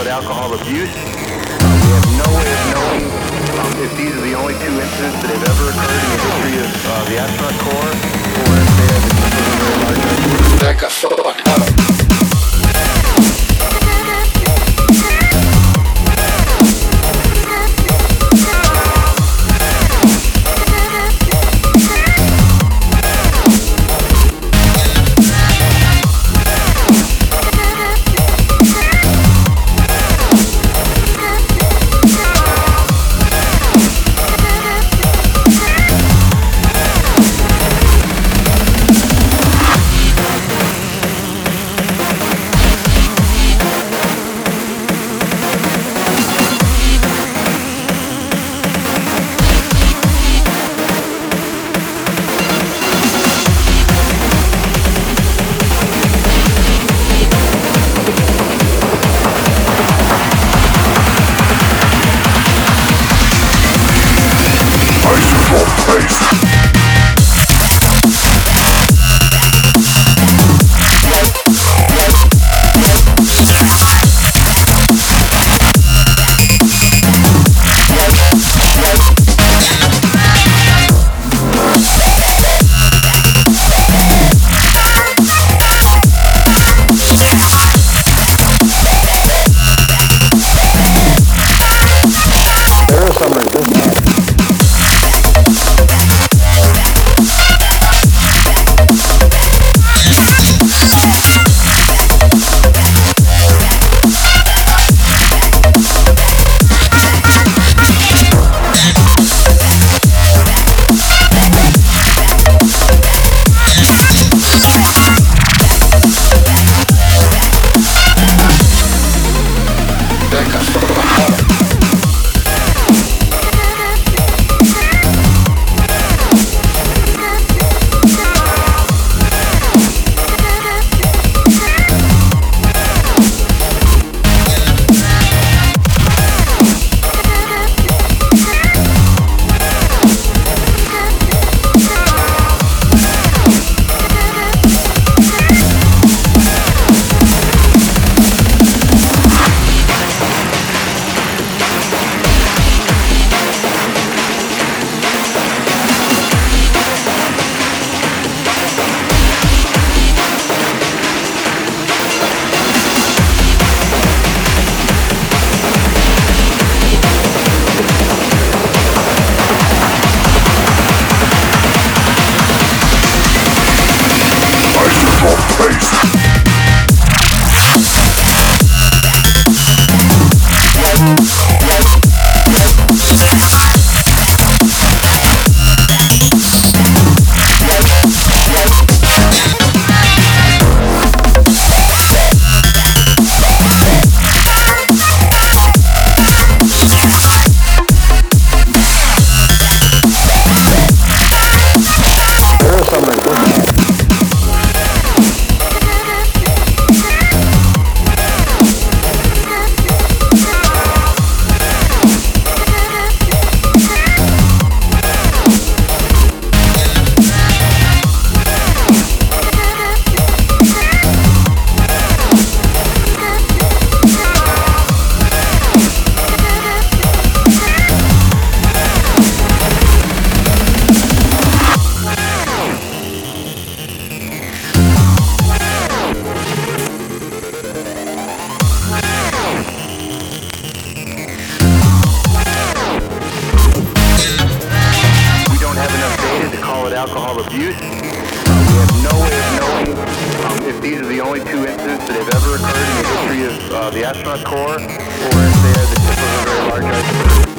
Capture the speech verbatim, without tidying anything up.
alcohol abuse. Uh, we have no way of knowing um, if these are the only two incidents that have ever occurred in the history of uh, the astronaut corps, or if they have a very large iceberg. That got fucked up. alcohol abuse. Uh, we have no way of knowing um, if these are the only two incidents that have ever occurred in the history of uh, the astronaut corps, or if they are the tip of a very large iceberg.